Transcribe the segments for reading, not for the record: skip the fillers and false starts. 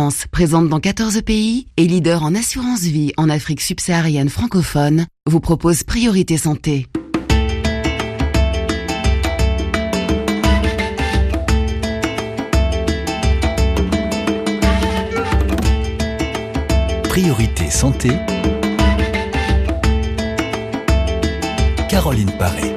France, présente dans 14 pays et leader en assurance vie en Afrique subsaharienne francophone, vous propose Priorité Santé. Priorité Santé, Caroline Paré.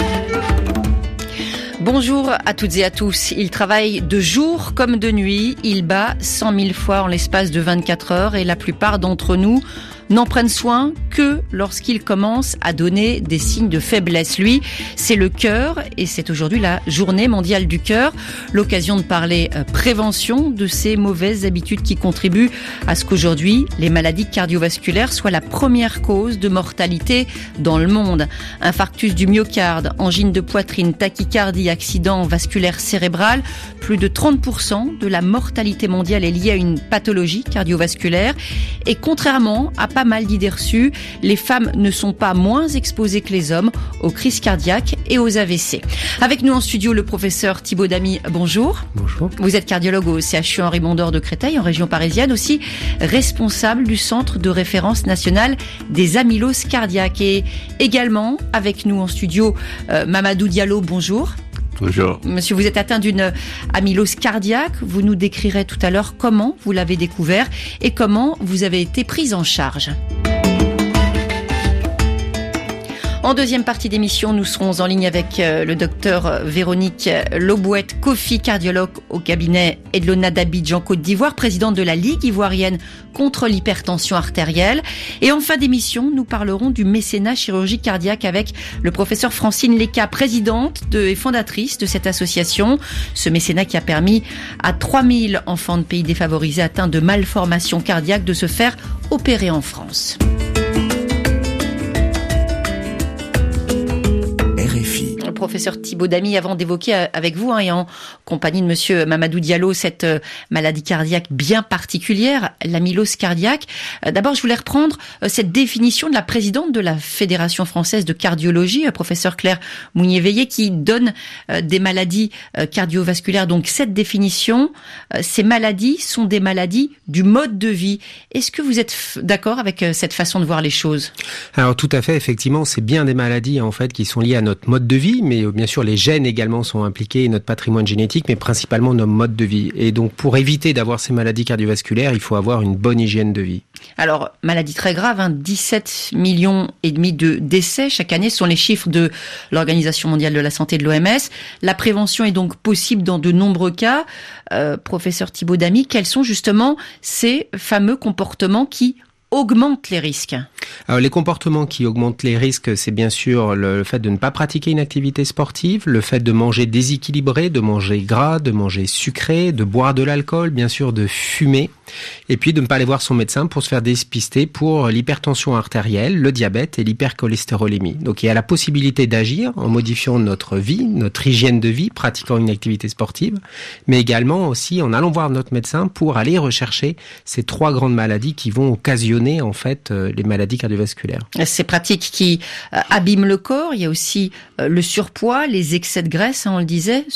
Bonjour à toutes et à tous. Il travaille de jour comme de nuit. Il bat 100 000 fois en l'espace de 24 heures et la plupart d'entre nous n'en prennent soin que lorsqu'il commence à donner des signes de faiblesse. Lui, c'est le cœur et c'est aujourd'hui la journée mondiale du cœur. L'occasion de parler prévention de ces mauvaises habitudes qui contribuent à ce qu'aujourd'hui, les maladies cardiovasculaires soient la première cause de mortalité dans le monde. Infarctus du myocarde, angine de poitrine, tachycardie, accident vasculaire cérébral. Plus de 30% de la mortalité mondiale est liée à une pathologie cardiovasculaire. Et contrairement à pas mal d'idées reçues, les femmes ne sont pas moins exposées que les hommes aux crises cardiaques et aux AVC. Avec nous en studio, le professeur Thibaut Damy. Bonjour. Bonjour. Vous êtes cardiologue au CHU Henri Mondor de Créteil, en région parisienne, aussi responsable du Centre de référence national des amyloses cardiaques. Et également avec nous en studio, Mamadou Diallo. Bonjour. Bonjour. Monsieur, vous êtes atteint d'une amylose cardiaque. Vous nous décrirez tout à l'heure comment vous l'avez découvert et comment vous avez été prise en charge. En deuxième partie d'émission, nous serons en ligne avec le docteur Véronique Lobouette-Kofi, cardiologue au cabinet Edlona d'Abidjan, Côte d'Ivoire, présidente de la Ligue ivoirienne contre l'hypertension artérielle. Et en fin d'émission, nous parlerons du mécénat chirurgie cardiaque avec le professeur Francine Léca, présidente et fondatrice de cette association. Ce mécénat qui a permis à 3000 enfants de pays défavorisés atteints de malformations cardiaques de se faire opérer en France. Professeur Thibaut Damy, avant d'évoquer avec vous et en compagnie de monsieur Mamadou Diallo cette maladie cardiaque bien particulière, l'amylose cardiaque. D'abord, je voulais reprendre cette définition de la présidente de la Fédération française de cardiologie, professeur Claire Mounier-Veillé, qui donne des maladies cardiovasculaires. Donc cette définition, ces maladies sont des maladies du mode de vie. Est-ce que vous êtes d'accord avec cette façon de voir les choses? Alors tout à fait, effectivement, c'est bien des maladies en fait qui sont liées à notre mode de vie, mais bien sûr les gènes également sont impliqués, notre patrimoine génétique, mais principalement nos modes de vie. Et donc pour éviter d'avoir ces maladies cardiovasculaires, il faut avoir une bonne hygiène de vie. Alors, maladie très grave, 17,5 millions de décès chaque année, ce sont les chiffres de l'Organisation mondiale de la santé, de l'OMS. La prévention est donc possible dans de nombreux cas. Professeur Thibaut Damy, quels sont justement ces fameux comportements qui augmentent les risques? Alors, les comportements qui augmentent les risques, c'est bien sûr le fait de ne pas pratiquer une activité sportive, le fait de manger déséquilibré, de manger gras, de manger sucré, de boire de l'alcool, bien sûr de fumer, et puis de ne pas aller voir son médecin pour se faire dépister pour l'hypertension artérielle, le diabète et l'hypercholestérolémie. Donc il y a la possibilité d'agir en modifiant notre vie, notre hygiène de vie, pratiquant une activité sportive, mais également aussi en allant voir notre médecin pour aller rechercher ces 3 grandes maladies qui vont occasionner en fait les maladies cardiovasculaires. Ces pratiques qui abîment le corps, il y a aussi le surpoids, les excès de graisse, on le disait,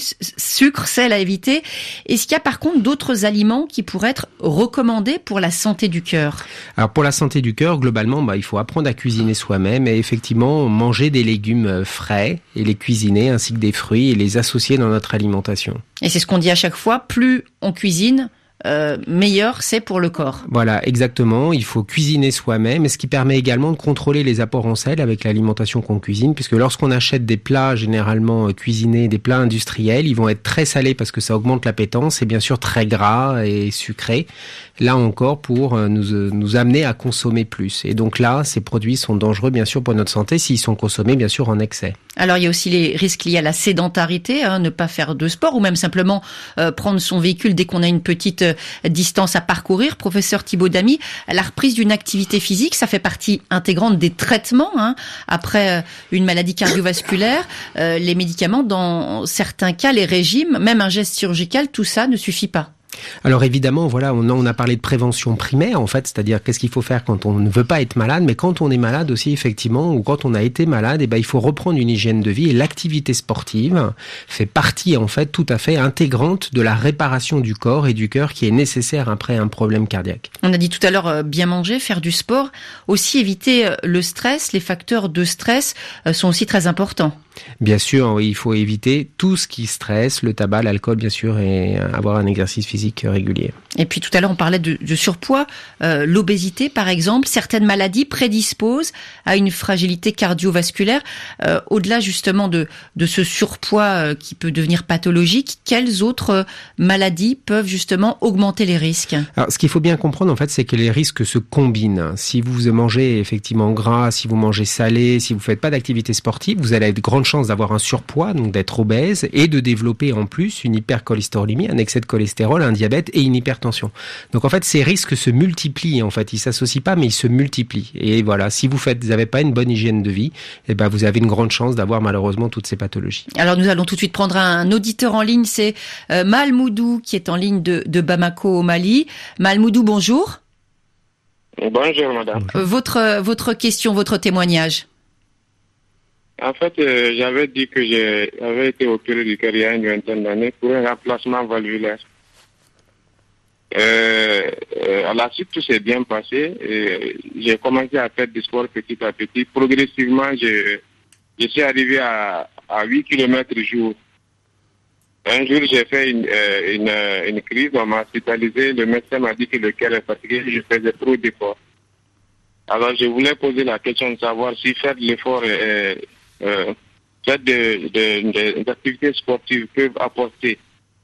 sucre, sel à éviter. Est-ce qu'il y a par contre d'autres aliments qui pourraient être recommandés pour la santé du cœur? Alors pour la santé du cœur, globalement, il faut apprendre à cuisiner soi-même et effectivement manger des légumes frais et les cuisiner ainsi que des fruits et les associer dans notre alimentation. Et c'est ce qu'on dit à chaque fois, plus on cuisine, meilleur c'est pour le corps. Voilà, exactement. Il faut cuisiner soi-même, ce qui permet également de contrôler les apports en sel avec l'alimentation qu'on cuisine, puisque lorsqu'on achète des plats généralement cuisinés, des plats industriels, ils vont être très salés parce que ça augmente l'appétence et bien sûr très gras et sucrés. Là encore pour nous amener à consommer plus. Et donc là, ces produits sont dangereux bien sûr pour notre santé s'ils sont consommés bien sûr en excès. Alors il y a aussi les risques liés à la sédentarité, ne pas faire de sport ou même simplement prendre son véhicule dès qu'on a une petite distance à parcourir. Professeur Thibaut Damy, la reprise d'une activité physique, ça fait partie intégrante des traitements après une maladie cardiovasculaire. Les médicaments, dans certains cas, les régimes, même un geste chirurgical, tout ça ne suffit pas. Alors évidemment, voilà, on a parlé de prévention primaire, en fait, c'est-à-dire qu'est-ce qu'il faut faire quand on ne veut pas être malade, mais quand on est malade aussi, effectivement, ou quand on a été malade, il faut reprendre une hygiène de vie, et l'activité sportive fait partie, en fait, tout à fait intégrante de la réparation du corps et du cœur qui est nécessaire après un problème cardiaque. On a dit tout à l'heure bien manger, faire du sport, aussi éviter le stress. Les facteurs de stress sont aussi très importants. Bien sûr, oui, il faut éviter tout ce qui stresse, le tabac, l'alcool, bien sûr, et avoir un exercice physique régulier. Et puis tout à l'heure, on parlait de surpoids, l'obésité par exemple. Certaines maladies prédisposent à une fragilité cardiovasculaire. Au-delà justement de ce surpoids qui peut devenir pathologique, quelles autres maladies peuvent justement augmenter les risques ? Alors, ce qu'il faut bien comprendre, en fait, c'est que les risques se combinent. Si vous mangez effectivement gras, si vous mangez salé, si vous faites pas d'activité sportive, vous allez avoir de grandes chances d'avoir un surpoids, donc d'être obèse, et de développer en plus une hypercholestérolémie, un excès de cholestérol, un diabète et une hypertension. Donc en fait, ces risques se multiplient. En fait, ils s'associent pas, mais ils se multiplient. Et voilà, si vous n'avez pas une bonne hygiène de vie, vous avez une grande chance d'avoir malheureusement toutes ces pathologies. Alors nous allons tout de suite prendre un auditeur en ligne. C'est Malmoudou qui est en ligne de Bamako au Mali. Malmoudou, bonjour. Bonjour madame. Votre question, votre témoignage. En fait, j'avais dit que j'avais été opéré du cœur il y a une vingtaine d'années pour un remplacement valvulaire. À la suite, tout s'est bien passé. J'ai commencé à faire du sport petit à petit. Progressivement, je suis arrivé à 8 km jour. Un jour, j'ai fait une crise. On m'a hospitalisé. Le médecin m'a dit que le cœur est fatigué. Je faisais trop d'efforts. Alors, je voulais poser la question de savoir si faire de l'effort faire des activités sportives peuvent apporter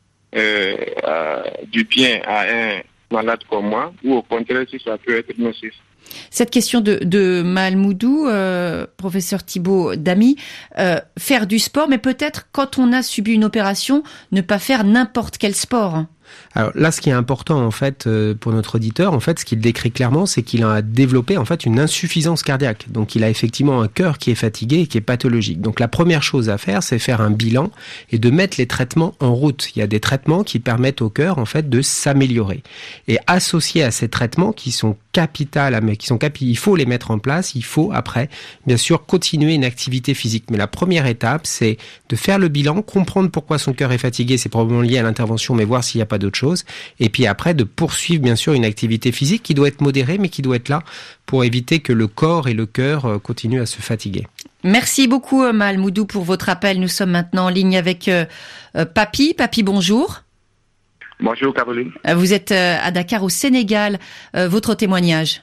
du bien à un malade comme moi, ou au contraire si ça peut être nocif. Cette question de Malmoudou, professeur Thibaut Damy, faire du sport, mais peut-être quand on a subi une opération, ne pas faire n'importe quel sport. Alors là, ce qui est important en fait pour notre auditeur, en fait, ce qu'il décrit clairement, c'est qu'il a développé en fait une insuffisance cardiaque. Donc, il a effectivement un cœur qui est fatigué et qui est pathologique. Donc, la première chose à faire, c'est faire un bilan et de mettre les traitements en route. Il y a des traitements qui permettent au cœur en fait de s'améliorer. Et associé à ces traitements qui sont il faut les mettre en place. Il faut après, bien sûr, continuer une activité physique. Mais la première étape, c'est de faire le bilan, comprendre pourquoi son cœur est fatigué. C'est probablement lié à l'intervention, mais voir s'il n'y a pas d'autre chose. Et puis après, de poursuivre, bien sûr, une activité physique qui doit être modérée, mais qui doit être là pour éviter que le corps et le cœur continuent à se fatiguer. Merci beaucoup, Malmoudou, pour votre appel. Nous sommes maintenant en ligne avec Papy. Papy, bonjour. Bonjour, Caroline. Vous êtes à Dakar, au Sénégal. Votre témoignage.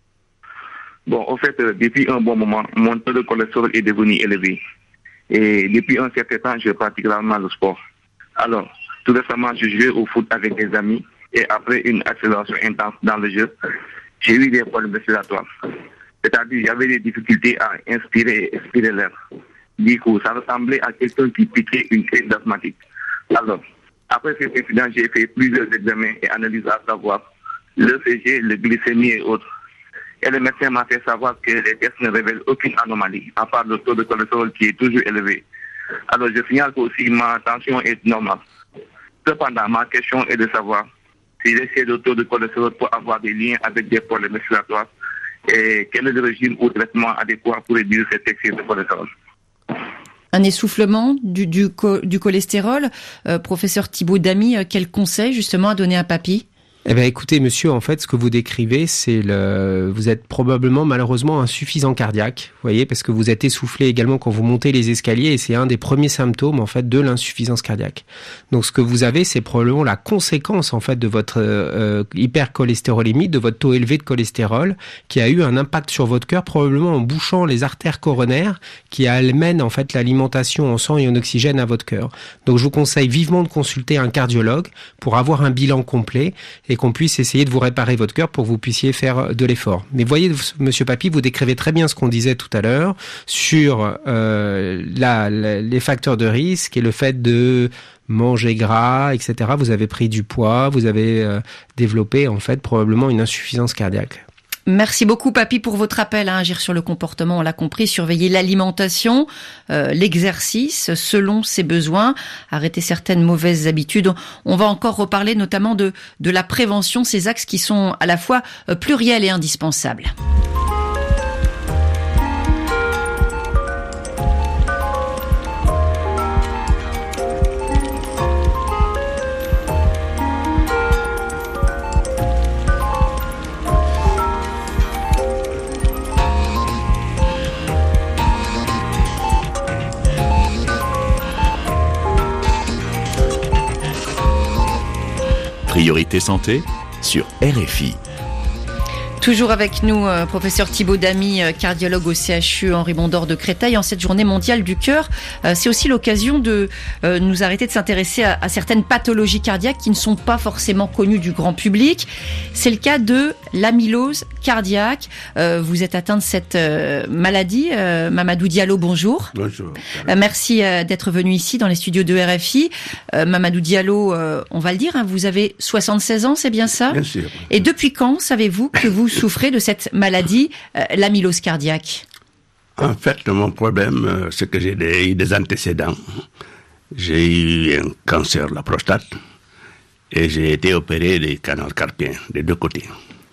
Bon, en fait, depuis un bon moment, mon taux de cholestérol est devenu élevé. Et depuis un certain temps, je pratique rarement le sport. Alors, tout récemment, je jouais au foot avec des amis et après une accélération intense dans le jeu, j'ai eu des problèmes respiratoires. C'est-à-dire, il y avait des difficultés à inspirer et expirer l'air. Du coup, ça ressemblait à quelqu'un qui piquait une crise asthmatique. Alors, après cet incident, j'ai fait plusieurs examens et analyses à savoir l'ECG, le glycémie et autres. Et le médecin m'a fait savoir que les tests ne révèlent aucune anomalie, à part le taux de cholestérol qui est toujours élevé. Alors, je signale qu'aussi ma tension est normale. Cependant, ma question est de savoir si l'excès de taux de cholestérol peut avoir des liens avec des problèmes respiratoires et quel est le régime ou traitement adéquat pour réduire cet excès de cholestérol. Un essoufflement du cholestérol. Professeur Thibaut Damy, quel conseil justement à donner à Papy ? Eh bien, écoutez, monsieur, en fait, ce que vous décrivez, vous êtes probablement, malheureusement, insuffisant cardiaque. Vous voyez, parce que vous êtes essoufflé également quand vous montez les escaliers et c'est un des premiers symptômes, en fait, de l'insuffisance cardiaque. Donc, ce que vous avez, c'est probablement la conséquence, en fait, de votre hypercholestérolémie, de votre taux élevé de cholestérol, qui a eu un impact sur votre cœur, probablement en bouchant les artères coronaires, qui amènent, en fait, l'alimentation en sang et en oxygène à votre cœur. Donc, je vous conseille vivement de consulter un cardiologue pour avoir un bilan complet et qu'on puisse essayer de vous réparer votre cœur pour que vous puissiez faire de l'effort. Mais voyez, monsieur Papy, vous décrivez très bien ce qu'on disait tout à l'heure sur les facteurs de risque et le fait de manger gras, etc. Vous avez pris du poids, vous avez développé en fait probablement une insuffisance cardiaque. Merci beaucoup, Papy, pour votre appel. Agir sur le comportement, on l'a compris, surveiller l'alimentation, l'exercice selon ses besoins, arrêter certaines mauvaises habitudes. On va encore reparler notamment de la prévention, ces axes qui sont à la fois pluriels et indispensables. Priorité santé sur RFI. Toujours avec nous, professeur Thibaut Damy, cardiologue au CHU Henri Mondor de Créteil. En cette journée mondiale du cœur, c'est aussi l'occasion de nous arrêter de s'intéresser à certaines pathologies cardiaques qui ne sont pas forcément connues du grand public. C'est le cas de l'amylose cardiaque. Vous êtes atteint de cette maladie. Mamadou Diallo, bonjour. Bonjour. Merci d'être venu ici dans les studios de RFI. Mamadou Diallo, on va le dire, vous avez 76 ans, c'est bien ça ? Bien sûr. Et depuis quand savez-vous que vous souffrez de cette maladie, l'amylose cardiaque? En fait, mon problème, c'est que j'ai eu des antécédents. J'ai eu un cancer de la prostate et j'ai été opéré des canaux carpiens, des deux côtés.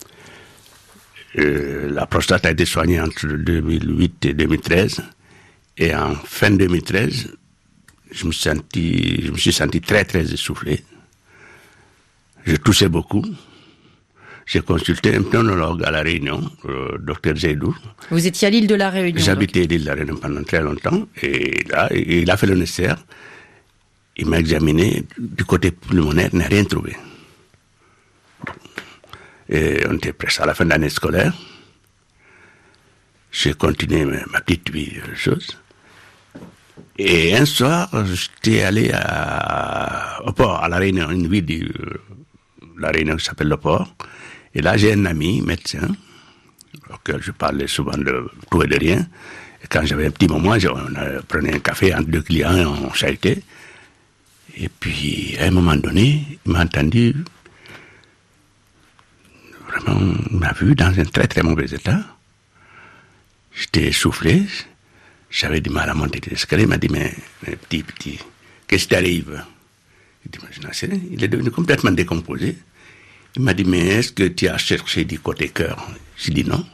La prostate a été soignée entre 2008 et 2013. Et en fin 2013, je me suis senti très, très essoufflé. Je toussais beaucoup. J'ai consulté un pneumologue à La Réunion, le docteur Zeidou. Vous étiez à l'île de La Réunion. J'habitais l'île de La Réunion pendant très longtemps. Et là, il a fait le nécessaire. Il m'a examiné. Du côté pulmonaire, il n'a rien trouvé. Et on était presque à la fin de l'année scolaire. J'ai continué ma petite vie, Et un soir, j'étais allé au port, à La Réunion, une ville de La Réunion qui s'appelle le port. Et là, j'ai un ami, médecin, auquel je parlais souvent de tout et de rien. Et quand j'avais un petit moment, on prenait un café entre deux clients et on chahutait. Et puis, à un moment donné, il m'a entendu. Vraiment, il m'a vu dans un très très mauvais état. J'étais essoufflé. J'avais du mal à monter des escaliers. Il m'a dit, mais petit, qu'est-ce qui t'arrive? Il dit, mais je n'en sais rien. Il est devenu complètement décomposé. Il m'a dit, mais est-ce que tu as cherché du côté cœur? J'ai dit non.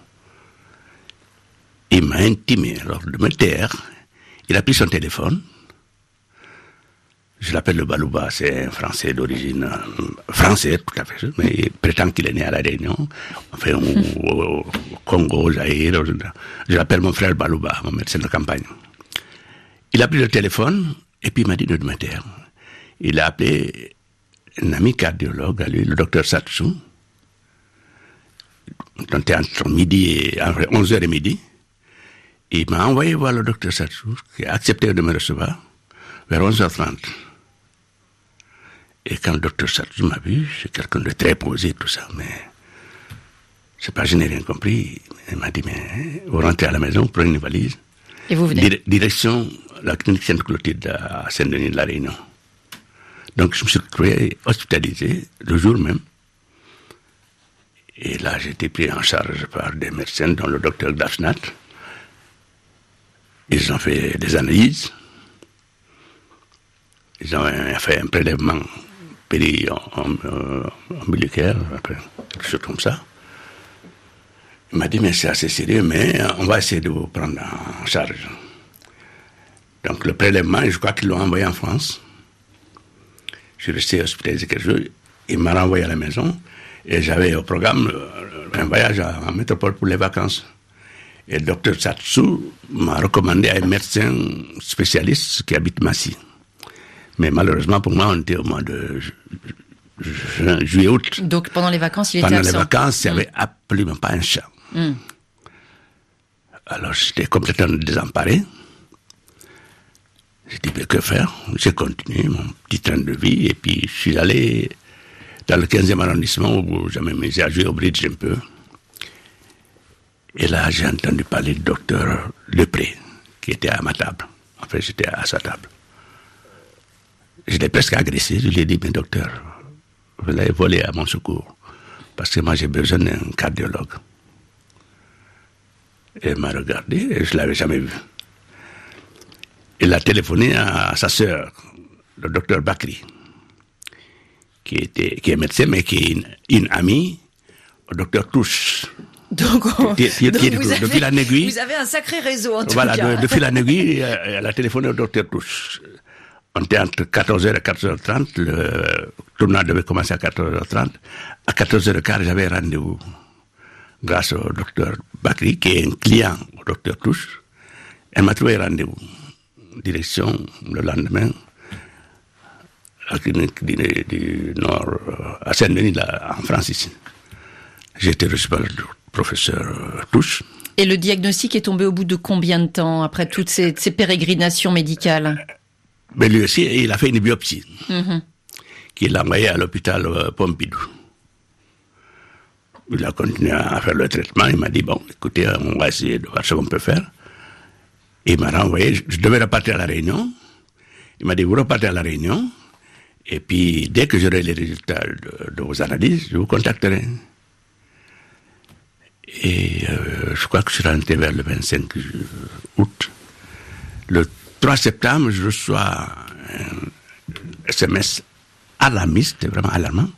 Il m'a intimé alors de me taire. Il a pris son téléphone. Je l'appelle le Balouba, c'est un Français d'origine français, tout à fait, mais il prétend qu'il est né à La Réunion, enfin au Congo, au Zaïre. Je l'appelle mon frère Balouba, mon médecin de campagne. Il a pris le téléphone et puis il m'a dit de me taire. Il a appelé un ami cardiologue à lui, le docteur Satsou. On était entre midi et 11h et midi. Et il m'a envoyé voir le docteur Satsou, qui a accepté de me recevoir, vers 11h30. Et quand le docteur Satsou m'a vu, c'est quelqu'un de très posé, tout ça, mais je n'ai rien compris. Il m'a dit, mais vous rentrez à la maison, prenez une valise. Et vous venez. Direction la clinique Sainte-Clotilde à Saint-Denis de La Réunion. Donc je me suis retrouvé hospitalisé le jour même. Et là, j'ai été pris en charge par des médecins, dont le docteur Dachnat. Ils ont fait des analyses. Ils ont fait un prélèvement périombilicaire, quelque chose comme ça. Il m'a dit, mais c'est assez sérieux, mais on va essayer de vous prendre en charge. Donc le prélèvement, je crois qu'ils l'ont envoyé en France. Je suis resté hospitalisé quelques jours. Il m'a renvoyé à la maison. Et j'avais au programme un voyage en métropole pour les vacances. Et le docteur Satsou m'a recommandé à un médecin spécialiste qui habite Massy. Mais malheureusement pour moi, on était au mois de juillet-août. Donc pendant les vacances, il était absent. Pendant les vacances, il n'y avait absolument pas un chat. Alors j'étais complètement désemparé. J'ai dit, mais que faire? J'ai continué mon petit train de vie et puis je suis allé dans le 15e arrondissement où j'ai mis à jouer au bridge un peu. Et là, j'ai entendu parler du docteur Lepré, qui était à ma table. En fait, j'étais à sa table. Je l'ai presque agressé. Je lui ai dit, mais docteur, vous l'avez volé à mon secours. Parce que moi, j'ai besoin d'un cardiologue. Elle m'a regardé et je ne l'avais jamais vu. Elle a téléphoné à sa sœur, le docteur Bakri, qui est médecin, mais qui est une amie au docteur Touche. Donc, de fil en aiguille. Vous avez un sacré réseau, en tout cas. Voilà, de fil en aiguille, elle a téléphoné au docteur Touche. On était entre 14h et 14h30, le tournoi devait commencer à 14h30. À 14h15, j'avais rendez-vous grâce au docteur Bakri, qui est un client au docteur Touche. Elle m'a trouvé rendez-vous. Direction, le lendemain, à la clinique du Nord, à Saint-Denis, en France, ici. J'ai été reçu par le professeur Touche. Et le diagnostic est tombé au bout de combien de temps, après toutes ces pérégrinations médicales? Mais lui aussi, il a fait une biopsie, qu'il a envoyée à l'hôpital Pompidou. Il a continué à faire le traitement. Il m'a dit, bon, écoutez, on va essayer de voir ce qu'on peut faire. Et il m'a renvoyé. Je devais repartir à La Réunion. Il m'a dit, vous repartez à La Réunion. Et puis, dès que j'aurai les résultats de vos analyses, je vous contacterai. Et je crois que je suis rentré vers le 25 août. Le 3 septembre, je reçois un SMS alarmiste, vraiment alarmant.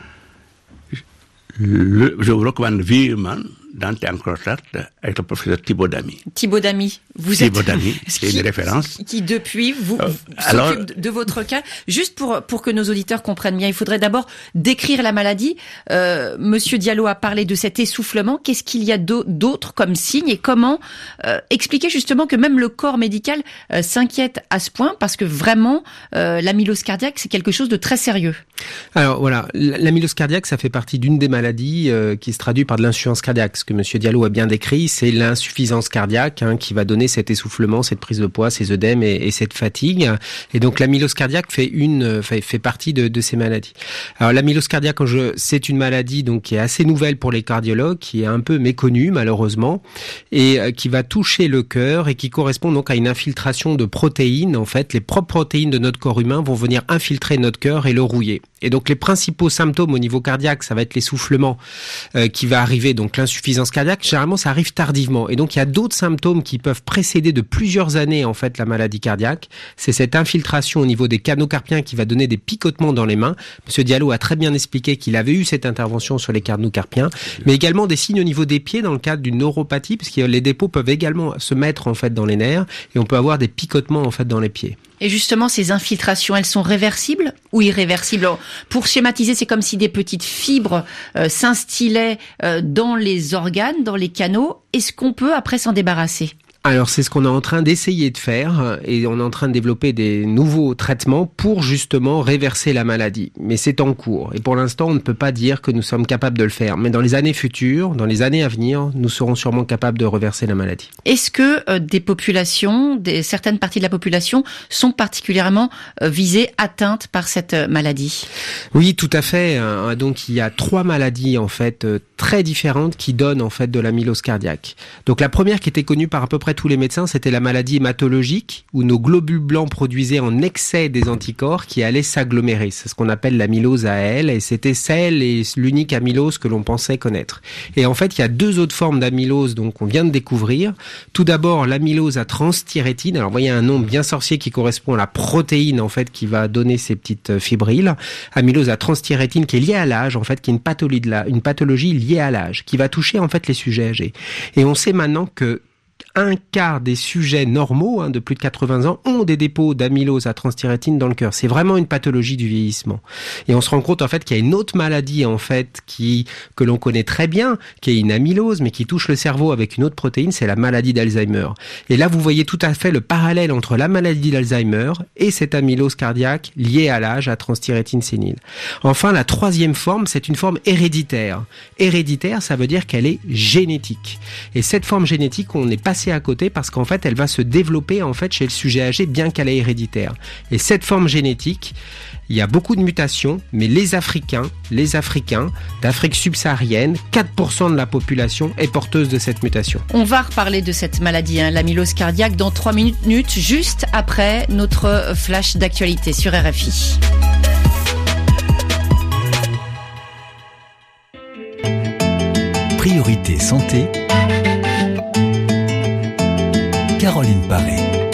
Je vous recommande vivement d'entrer en contact avec le professeur Thibaut Damy. Thibaut Damy, Thibaut Damy, c'est une référence. Qui depuis s'occupe de votre cas. Juste pour que nos auditeurs comprennent bien, il faudrait d'abord décrire la maladie. Monsieur Diallo a parlé de cet essoufflement. Qu'est-ce qu'il y a d'autre comme signe et comment expliquer justement que même le corps médical s'inquiète à ce point, parce que vraiment l'amylose cardiaque, c'est quelque chose de très sérieux. Alors voilà, l'amylose cardiaque, ça fait partie d'une des maladies qui se traduit par de l'insuffisance cardiaque. Ce que Monsieur Diallo a bien décrit, c'est l'insuffisance cardiaque qui va donner cet essoufflement, cette prise de poids, ces œdèmes et cette fatigue. Et donc l'amylose cardiaque fait partie de ces maladies. Alors l'amylose cardiaque, c'est une maladie donc qui est assez nouvelle pour les cardiologues, qui est un peu méconnue malheureusement, et qui va toucher le cœur et qui correspond donc à une infiltration de protéines. En fait, les propres protéines de notre corps humain vont venir infiltrer notre cœur et le rouiller. Et donc les principaux symptômes au niveau cardiaque, ça va être l'essoufflement qui va arriver, donc l'insuffisance cardiaque. Généralement, ça arrive tardivement. Et donc il y a d'autres symptômes qui peuvent précéder de plusieurs années en fait la maladie cardiaque. C'est cette infiltration au niveau des canaux carpiens qui va donner des picotements dans les mains. Monsieur Diallo a très bien expliqué qu'il avait eu cette intervention sur les canaux carpiens, mais également des signes au niveau des pieds dans le cadre d'une neuropathie, puisque les dépôts peuvent également se mettre en fait dans les nerfs et on peut avoir des picotements en fait dans les pieds. Et justement, ces infiltrations, elles sont réversibles ou irréversibles? Alors, pour schématiser, c'est comme si des petites fibres s'instillaient dans les organes, dans les canaux. Est-ce qu'on peut après s'en débarrasser? Alors c'est ce qu'on est en train d'essayer de faire et on est en train de développer des nouveaux traitements pour justement réverser la maladie. Mais c'est en cours et pour l'instant on ne peut pas dire que nous sommes capables de le faire. Mais dans les années futures, dans les années à venir, nous serons sûrement capables de reverser la maladie. Est-ce que des populations, certaines parties de la population sont particulièrement visées, atteintes par cette maladie? Oui, tout à fait. Donc il y a 3 maladies en fait très différentes qui donnent en fait de l'amylose cardiaque. Donc la première qui était connue par à peu près tous les médecins, c'était la maladie hématologique où nos globules blancs produisaient en excès des anticorps qui allaient s'agglomérer. C'est ce qu'on appelle l'amylose AL et c'était celle et l'unique amylose que l'on pensait connaître. Et en fait, il y a 2 autres formes d'amylose donc qu'on vient de découvrir. Tout d'abord, l'amylose à transthyrétine. Alors, vous voyez un nom bien sorcier qui correspond à la protéine en fait qui va donner ces petites fibrilles. Amylose à transthyrétine qui est liée à l'âge en fait, qui est une pathologie liée à l'âge, qui va toucher en fait les sujets âgés. Et on sait maintenant que 1/4 des sujets normaux de plus de 80 ans ont des dépôts d'amylose à transthyrétine dans le cœur. C'est vraiment une pathologie du vieillissement. Et on se rend compte en fait qu'il y a une autre maladie en fait que l'on connaît très bien, qui est une amylose, mais qui touche le cerveau avec une autre protéine, c'est la maladie d'Alzheimer. Et là, vous voyez tout à fait le parallèle entre la maladie d'Alzheimer et cette amylose cardiaque liée à l'âge, à transthyrétine sénile. Enfin, la 3e forme, c'est une forme héréditaire. Héréditaire, ça veut dire qu'elle est génétique. Et cette forme génétique, on n'est pas à côté parce qu'en fait elle va se développer en fait chez le sujet âgé bien qu'elle est héréditaire. Et cette forme génétique, il y a beaucoup de mutations, mais les Africains d'Afrique subsaharienne, 4% de la population est porteuse de cette mutation. On va reparler de cette maladie, l'amylose cardiaque, dans 3 minutes, juste après notre flash d'actualité sur RFI. Priorité santé. Caroline Paré.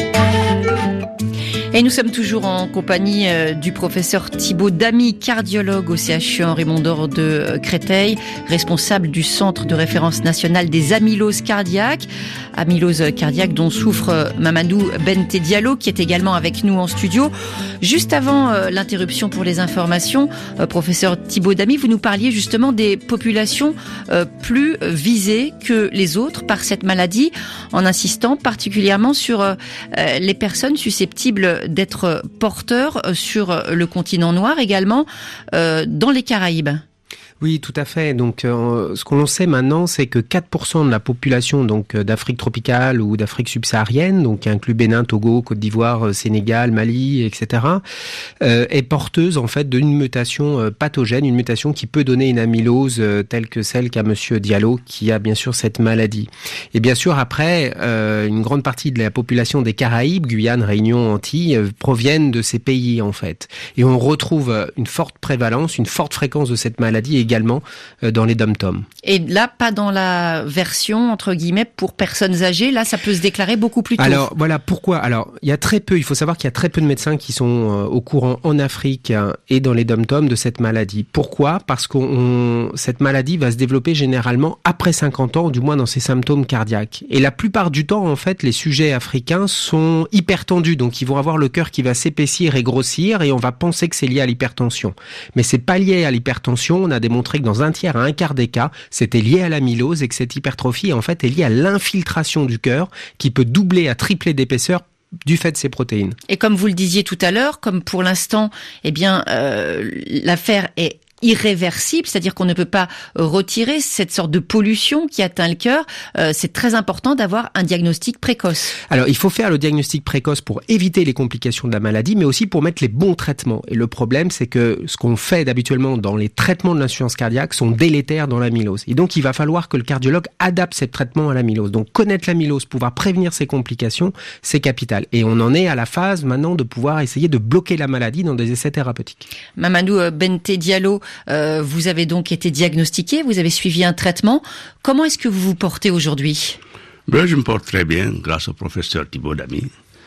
Et nous sommes toujours en compagnie du professeur Thibaut Damy, cardiologue au CHU Henri Mondor de Créteil, responsable du Centre de référence national des amyloses cardiaques. Amylose cardiaque dont souffre Mamadou Bente Diallo, qui est également avec nous en studio. Juste avant l'interruption pour les informations, professeur Thibaut Damy, vous nous parliez justement des populations plus visées que les autres par cette maladie, en insistant particulièrement sur les personnes susceptibles d'être porteurs sur le continent noir, également dans les Caraïbes. Oui, tout à fait. Donc, ce qu'on sait maintenant, c'est que 4% de la population donc d'Afrique tropicale ou d'Afrique subsaharienne, donc qui inclut Bénin, Togo, Côte d'Ivoire, Sénégal, Mali, etc., est porteuse en fait d'une mutation pathogène, une mutation qui peut donner une amylose telle que celle qu'a Monsieur Diallo, qui a bien sûr cette maladie. Et bien sûr, après, une grande partie de la population des Caraïbes, Guyane, Réunion, Antilles, proviennent de ces pays en fait. Et on retrouve une forte prévalence, une forte fréquence de cette maladie également dans les dom-toms. Et là, pas dans la version, entre guillemets, pour personnes âgées. Là, ça peut se déclarer beaucoup plus tôt. Alors, voilà, pourquoi ? Alors, il faut savoir qu'il y a très peu de médecins qui sont au courant en Afrique et dans les dom-toms de cette maladie. Pourquoi ? Parce que cette maladie va se développer généralement après 50 ans, du moins dans ses symptômes cardiaques. Et la plupart du temps, en fait, les sujets africains sont hypertendus. Donc, ils vont avoir le cœur qui va s'épaissir et grossir et on va penser que c'est lié à l'hypertension. Mais c'est pas lié à l'hypertension. On a démontré que dans un tiers à un quart des cas, c'était lié à l'amylose et que cette hypertrophie, en fait, est liée à l'infiltration du cœur qui peut doubler à tripler d'épaisseur du fait de ces protéines. Et comme vous le disiez tout à l'heure, comme pour l'instant, l'affaire est irréversible, c'est-à-dire qu'on ne peut pas retirer cette sorte de pollution qui atteint le cœur. C'est très important d'avoir un diagnostic précoce. Alors, il faut faire le diagnostic précoce pour éviter les complications de la maladie, mais aussi pour mettre les bons traitements. Et le problème, c'est que ce qu'on fait d'habituellement dans les traitements de l'insuffisance cardiaque sont délétères dans l'amylose. Et donc, il va falloir que le cardiologue adapte ses traitements à l'amylose. Donc, connaître l'amylose, pouvoir prévenir ces complications, c'est capital. Et on en est à la phase maintenant de pouvoir essayer de bloquer la maladie dans des essais thérapeutiques. Mamadou Bente Diallo, vous avez donc été diagnostiqué, vous avez suivi un traitement. Comment est-ce que vous vous portez aujourd'hui ? Je me porte très bien grâce au professeur Thibaut Damy.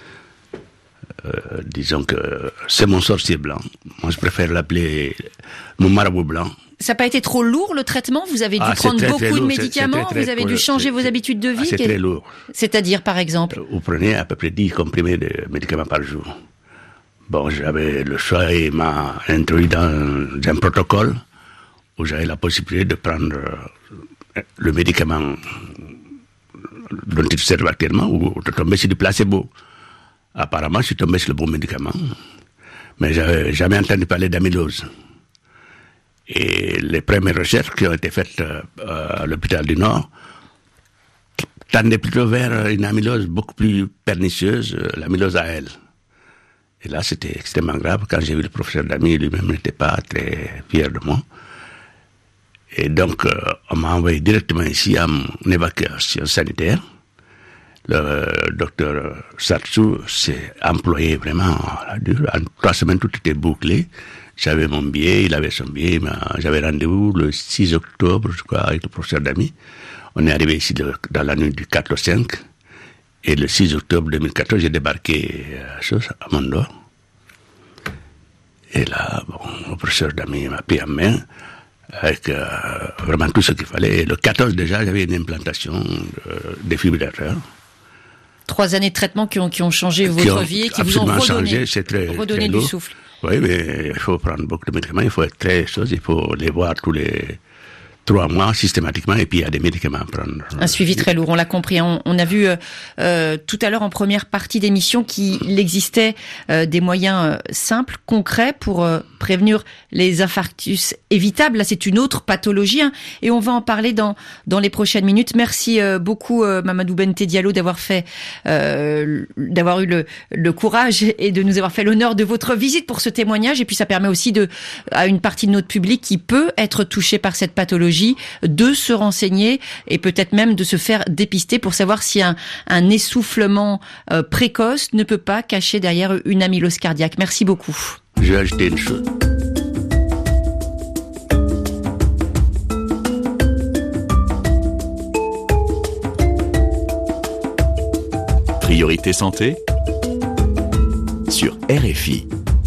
Disons que c'est mon sorcier blanc. Moi, je préfère l'appeler mon marabout blanc. Ça n'a pas été trop lourd le traitement ? Vous avez dû prendre beaucoup de médicaments ? Vous avez dû changer vos habitudes de vie ? C'est très lourd. C'est-à-dire, par exemple ? Vous prenez à peu près 10 comprimés de médicaments par jour. Bon, j'avais le choix et m'a introduit dans un protocole où j'avais la possibilité de prendre le médicament dont il sert actuellement ou de tomber sur du placebo. Apparemment, je suis tombé sur le bon médicament, mais j'avais jamais entendu parler d'amylose. Et les premières recherches qui ont été faites à l'hôpital du Nord tendaient plutôt vers une amylose beaucoup plus pernicieuse, l'amylose AL. Et là, c'était extrêmement grave. Quand j'ai vu le professeur Damy, lui-même n'était pas très fier de moi. Et donc, on m'a envoyé directement ici à mon évacuation sanitaire. Le docteur Satsou s'est employé vraiment à la dure. En 3 semaines, tout était bouclé. J'avais mon billet, il avait son billet. J'avais rendez-vous le 6 octobre, je crois, avec le professeur Damy. On est arrivé ici dans la nuit du 4 au 5. Et le 6 octobre 2014, j'ai débarqué à Mondor. Et là, le professeur Damy m'a pris en main avec vraiment tout ce qu'il fallait. Et le 14 déjà, j'avais une implantation de défibrillateur. 3 années de traitement qui ont changé votre vie et qui vous ont redonné, redonné du souffle. Oui, mais il faut prendre beaucoup de médicaments, il faut être très chose, il faut les voir tous les 3 mois systématiquement, et puis il y a des médicaments à prendre. Un suivi très lourd, on l'a compris. On a vu tout à l'heure en première partie d'émission qu'il existait des moyens simples, concrets pour prévenir les infarctus évitables. Là, c'est une autre pathologie, hein, et on va en parler dans les prochaines minutes. Merci beaucoup Mamadou Bente Diallo d'avoir eu le courage et de nous avoir fait l'honneur de votre visite pour ce témoignage. Et puis ça permet aussi à une partie de notre public qui peut être touché par cette pathologie de se renseigner et peut-être même de se faire dépister pour savoir si un essoufflement précoce ne peut pas cacher derrière une amylose cardiaque. Merci beaucoup. Je vais ajouter une chose. Priorité santé sur RFI.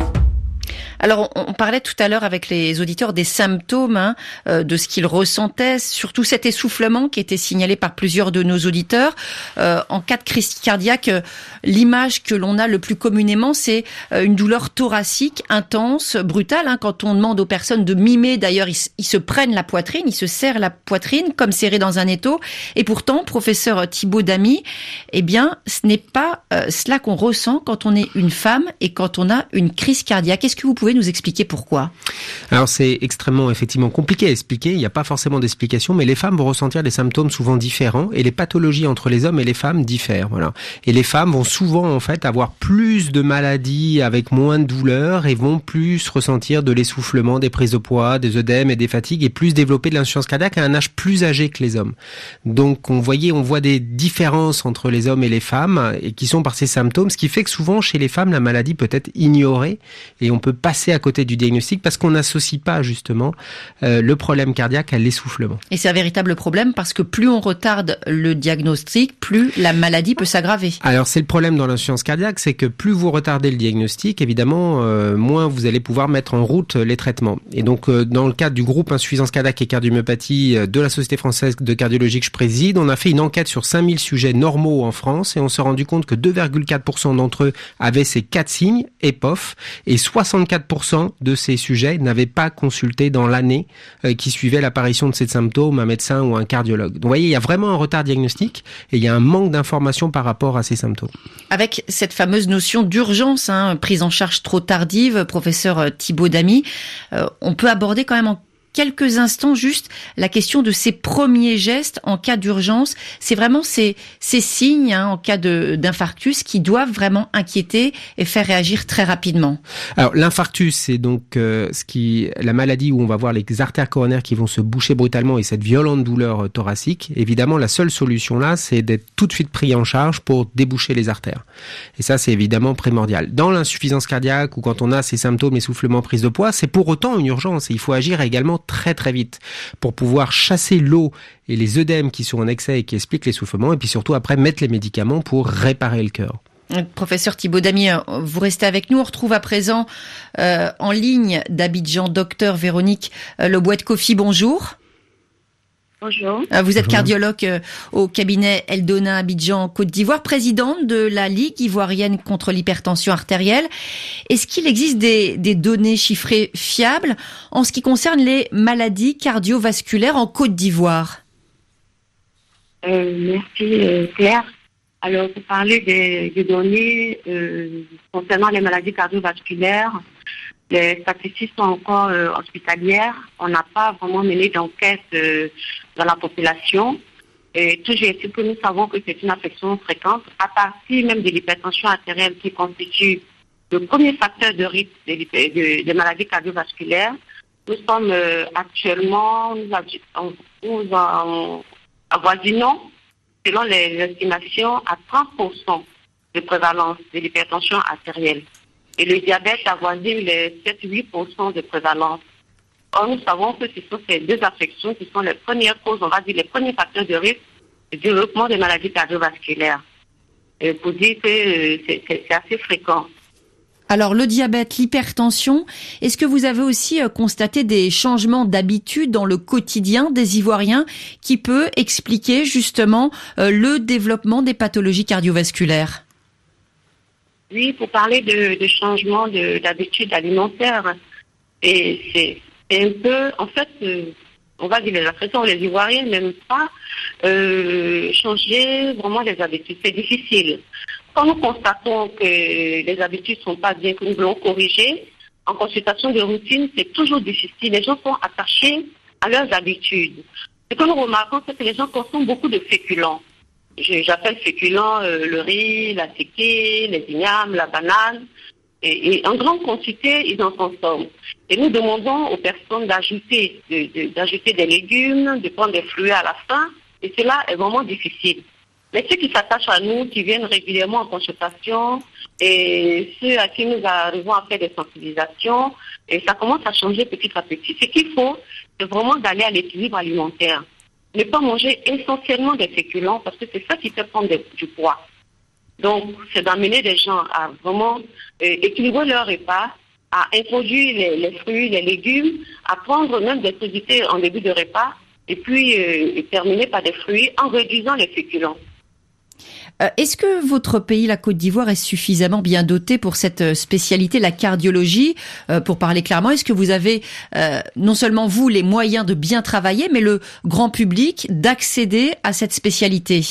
Alors, on parlait tout à l'heure avec les auditeurs des symptômes, de ce qu'ils ressentaient, surtout cet essoufflement qui était signalé par plusieurs de nos auditeurs. En cas de crise cardiaque, l'image que l'on a le plus communément, c'est une douleur thoracique intense, brutale. Quand on demande aux personnes de mimer, d'ailleurs, ils se prennent la poitrine, ils se serrent la poitrine comme serrés dans un étau. Et pourtant, professeur Thibaut Damy, eh bien, ce n'est pas cela qu'on ressent quand on est une femme et quand on a une crise cardiaque. Est-ce que vous pouvez nous expliquer pourquoi? Alors c'est extrêmement effectivement compliqué à expliquer, il n'y a pas forcément d'explication, mais les femmes vont ressentir des symptômes souvent différents et les pathologies entre les hommes et les femmes diffèrent. Voilà. Et les femmes vont souvent en fait avoir plus de maladies avec moins de douleurs et vont plus ressentir de l'essoufflement, des prises de poids, des œdèmes et des fatigues et plus développer de l'insuffisance cardiaque à un âge plus âgé que les hommes. Donc on voit des différences entre les hommes et les femmes et qui sont par ces symptômes, ce qui fait que souvent chez les femmes la maladie peut être ignorée et on peut passer à côté du diagnostic parce qu'on n'associe pas justement le problème cardiaque à l'essoufflement. Et c'est un véritable problème parce que plus on retarde le diagnostic, plus la maladie peut s'aggraver. Alors c'est le problème dans l'insuffisance cardiaque, c'est que plus vous retardez le diagnostic, évidemment, moins vous allez pouvoir mettre en route les traitements. Et donc dans le cadre du groupe insuffisance cardiaque et cardiomyopathie de la Société française de cardiologie que je préside, on a fait une enquête sur 5000 sujets normaux en France et on s'est rendu compte que 2,4% d'entre eux avaient ces 4 signes, EPOF, et 64% de ces sujets n'avaient pas consulté dans l'année qui suivait l'apparition de ces symptômes un médecin ou un cardiologue. Donc vous voyez, il y a vraiment un retard diagnostique et il y a un manque d'informations par rapport à ces symptômes. Avec cette fameuse notion d'urgence, prise en charge trop tardive, professeur Thibaut Damy, on peut aborder quand même en quelques instants juste la question de ces premiers gestes en cas d'urgence. C'est vraiment ces signes en cas d'infarctus qui doivent vraiment inquiéter et faire réagir très rapidement. Alors l'infarctus, c'est donc la maladie où on va voir les artères coronaires qui vont se boucher brutalement et cette violente douleur thoracique. Évidemment, la seule solution là, c'est d'être tout de suite pris en charge pour déboucher les artères. Et ça, c'est évidemment primordial. Dans l'insuffisance cardiaque ou quand on a ces symptômes, essoufflement, prise de poids, c'est pour autant une urgence et il faut agir également très très vite pour pouvoir chasser l'eau et les œdèmes qui sont en excès et qui expliquent l'essoufflement et puis surtout après mettre les médicaments pour réparer le cœur. Professeur Thibaut Damy, vous restez avec nous. On retrouve à présent en ligne d'Abidjan docteur Véronique Lebouët-Kofi. Bonjour. Bonjour. Vous êtes cardiologue au cabinet Eldona Abidjan, Côte d'Ivoire, présidente de la Ligue ivoirienne contre l'hypertension artérielle. Est-ce qu'il existe des données chiffrées fiables en ce qui concerne les maladies cardiovasculaires en Côte d'Ivoire? Merci Claire. Alors, pour parler des données concernant les maladies cardiovasculaires, les statistiques sont encore hospitalières. On n'a pas vraiment mené d'enquête dans la population. Et toujours est-il que nous savons que c'est une affection fréquente, à partir même de l'hypertension artérielle qui constitue le premier facteur de risque des maladies cardiovasculaires. Nous sommes actuellement, nous avoisinons, selon les estimations, à 30% de prévalence de l'hypertension artérielle. Et le diabète avoisine les 7-8% de prévalence. Or, nous savons que ce sont ces deux affections qui sont les premières causes, on va dire les premiers facteurs de risque de développement des maladies cardiovasculaires. Et pour dire que c'est assez fréquent. Alors, le diabète, l'hypertension, est-ce que vous avez aussi constaté des changements d'habitude dans le quotidien des Ivoiriens qui peut expliquer justement le développement des pathologies cardiovasculaires? Oui, pour parler de changement d'habitude alimentaire, et c'est un peu, en fait, on va dire les Africains ou les Ivoiriens n'aiment pas changer vraiment les habitudes. C'est difficile. Quand nous constatons que les habitudes ne sont pas bien, que nous voulons corriger, en consultation de routine, c'est toujours difficile. Les gens sont attachés à leurs habitudes. Ce que nous remarquons, c'est que les gens consomment beaucoup de féculents. J'appelle féculents le riz, la séquée, les ignames, la banane. Et en grande quantité, ils en consomment. Et nous demandons aux personnes d'ajouter des légumes, de prendre des fruits à la fin. Et cela est vraiment difficile. Mais ceux qui s'attachent à nous, qui viennent régulièrement en consultation, et ceux à qui nous arrivons à faire des sensibilisations, et ça commence à changer petit à petit. Ce qu'il faut, c'est vraiment d'aller à l'équilibre alimentaire. Ne pas manger essentiellement des féculents, parce que c'est ça qui fait prendre du poids. Donc, c'est d'amener les gens à vraiment équilibrer leur repas, à introduire les fruits, les légumes, à prendre même des crudités en début de repas, et puis terminer par des fruits en réduisant les féculents. Est-ce que votre pays, la Côte d'Ivoire, est suffisamment bien doté pour cette spécialité, la cardiologie? Pour parler clairement, est-ce que vous avez non seulement vous les moyens de bien travailler, mais le grand public d'accéder à cette spécialité?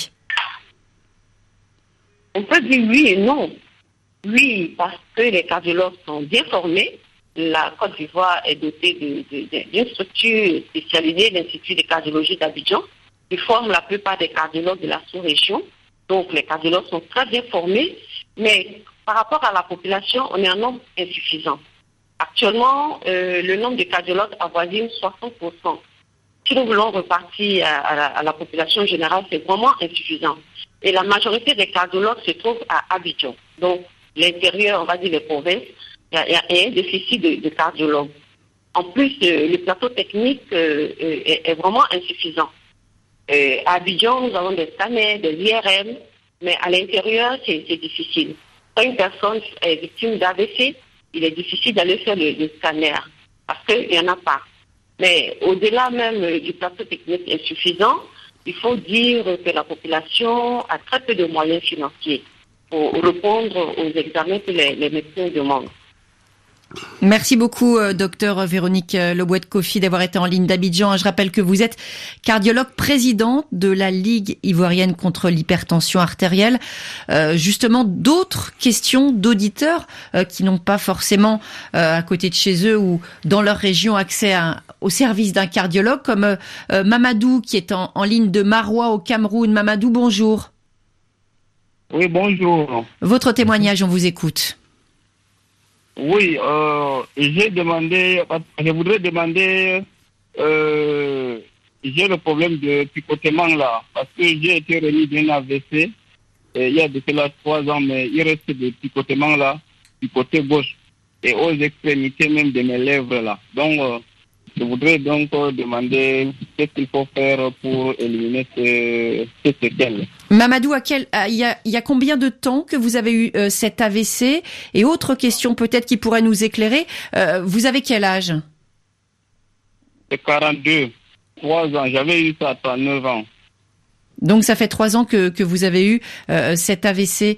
On peut dire oui et non. Oui, parce que les cardiologues sont bien formés. La Côte d'Ivoire est dotée d'une structure spécialisée, l'Institut de cardiologie d'Abidjan, qui forme la plupart des cardiologues de la sous-région. Donc, les cardiologues sont très bien formés, mais par rapport à la population, on est un nombre insuffisant. Actuellement, le nombre de cardiologues avoisine 60%. Si nous voulons repartir à la population générale, c'est vraiment insuffisant. Et la majorité des cardiologues se trouvent à Abidjan. Donc, l'intérieur, on va dire les provinces, il y a un déficit de cardiologues. En plus, le plateau technique est vraiment insuffisant. À Abidjan, nous avons des scanners, des IRM, mais à l'intérieur, c'est difficile. Quand une personne est victime d'AVC, il est difficile d'aller faire le scanner parce qu'il n'y en a pas. Mais au-delà même du plateau technique insuffisant, il faut dire que la population a très peu de moyens financiers pour répondre aux examens que les médecins demandent. Merci beaucoup, docteur Véronique Lebouët-Kofi, d'avoir été en ligne d'Abidjan. Je rappelle que vous êtes cardiologue présidente de la Ligue ivoirienne contre l'hypertension artérielle. Justement, d'autres questions d'auditeurs qui n'ont pas forcément à côté de chez eux ou dans leur région accès au service d'un cardiologue, comme Mamadou qui est en ligne de Maroua au Cameroun. Mamadou, bonjour. Oui, bonjour. Votre témoignage, on vous écoute. Oui, je voudrais demander, j'ai le problème de picotement là, parce que j'ai été remis d'un AVC, il y a de cela 3 ans, mais il reste des picotements là, du côté gauche, et aux extrémités même de mes lèvres là. Donc, je voudrais donc demander qu'est-ce qu'il faut faire pour éliminer ces séquelles. Mamadou, il y a combien de temps que vous avez eu cet AVC? Et autre question peut-être qui pourrait nous éclairer, vous avez quel âge? C'est 42, 3 ans, j'avais eu ça à 39 ans. Donc ça fait 3 ans que vous avez eu cet AVC.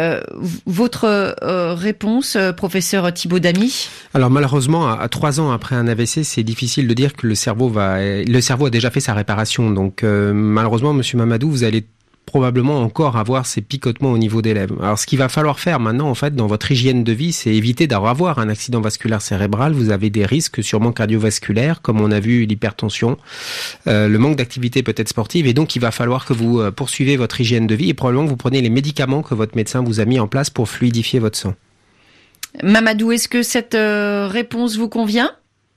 Votre réponse, professeur Thibaut Damy? Alors malheureusement, à 3 ans après un AVC, c'est difficile de dire que le cerveau a déjà fait sa réparation. Donc malheureusement, monsieur Mamadou, vous allez probablement encore avoir ces picotements au niveau des lèvres. Alors ce qu'il va falloir faire maintenant, en fait, dans votre hygiène de vie, c'est éviter d'avoir un accident vasculaire cérébral. Vous avez des risques sûrement cardiovasculaires, comme on a vu l'hypertension, le manque d'activité peut-être sportive, et donc il va falloir que vous poursuivez votre hygiène de vie et probablement que vous prenez les médicaments que votre médecin vous a mis en place pour fluidifier votre sang. Mamadou, est-ce que cette réponse vous convient?